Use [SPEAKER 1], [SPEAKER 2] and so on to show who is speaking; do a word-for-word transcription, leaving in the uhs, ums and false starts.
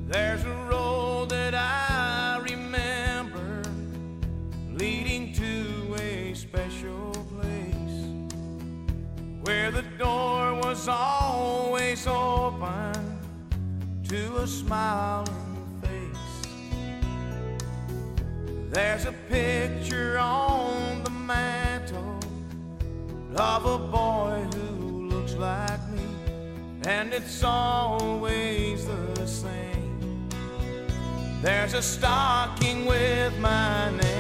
[SPEAKER 1] There's a road that I remember leading to a special place where the door was always open to a smiling face. There's a picture on the mantle of a boy who looks like me, and it's always the same. There's a stocking with my name